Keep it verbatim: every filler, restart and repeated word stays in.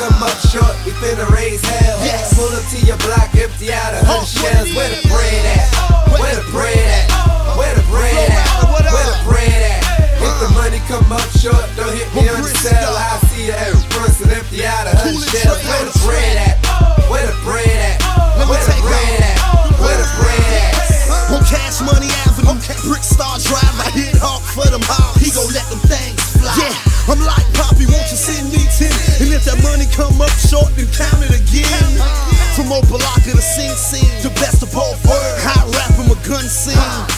come up short, we finna raise hell. Yes. Pull up to your block, empty out a hundred shells. Where the bread at? Where the bread at? Where the bread at? Where the bread at? If the money come up short, don't hit me on the cell. I see you every person empty out a hundred shells. Where the bread at? Where the bread at? Where the bread at? Where the bread at? On Cash Money Avenue, Brick Star Drive, I hit hard for them hoes. He gon' let them things fly. Yeah, I'm like Poppy, won't you send me ten? And if that money come up short, then count it again. From Opalaka to Sing Sing, the best of both worlds. Hot rap and my gun scene.